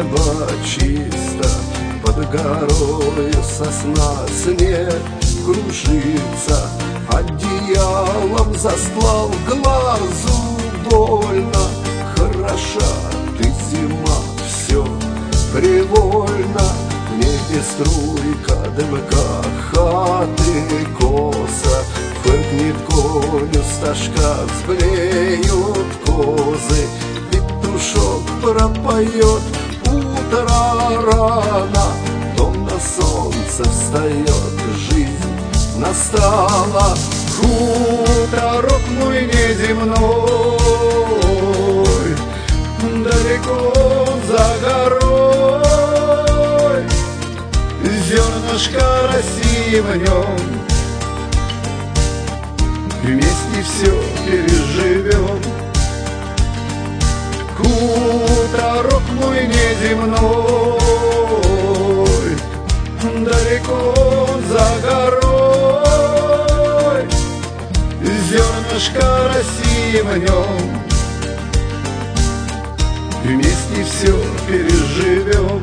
небо чисто, под горою сосна снег кружится, одеялом застлал глазу больно. Хороша ты, зима, все привольно, в небе струйка дымка, хаты коса, фыркнет конь, стажка сблеют козы, петушок пропоет утро рано, дом на солнце встает, жизнь настала. Хуторок мой неземной, далеко за горой, зернышко роси в нем, вместе все переживем. Хуторок мой неземной, далеко за горой, зернышко роси в нем, вместе все переживем.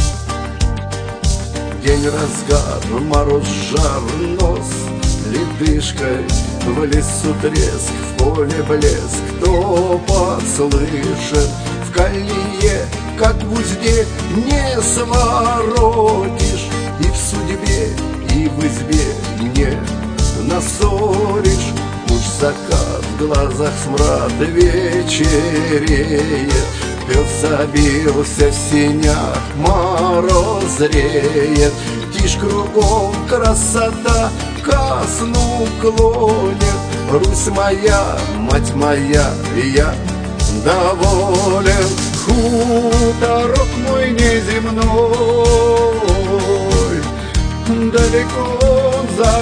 День разгар, мороз, жар, нос ледышкой, в лесу треск, в поле блеск, кто послышит, в колье, как в узде, не своротишь, и в судьбе, и в избе не нассоришь. Уж закат, в глазах смрад вечереет, пес забился в сенях, мороз реет, тишь кругом красота ко сну клонит. Русь моя, мать моя, я доволен. Хуторок мой неземной, далеко за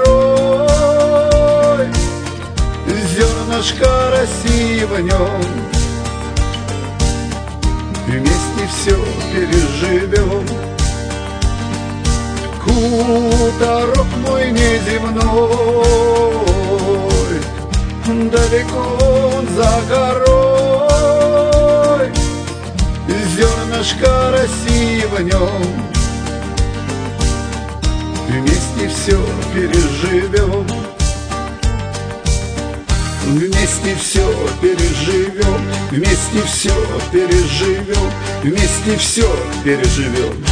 горой, зернышко роси в нем, вместе все переживем. Хуторок мой неземной, далеко за горой, зернышко роси в нем, вместе все переживем. Вместе все переживем, вместе все переживем, вместе все переживем.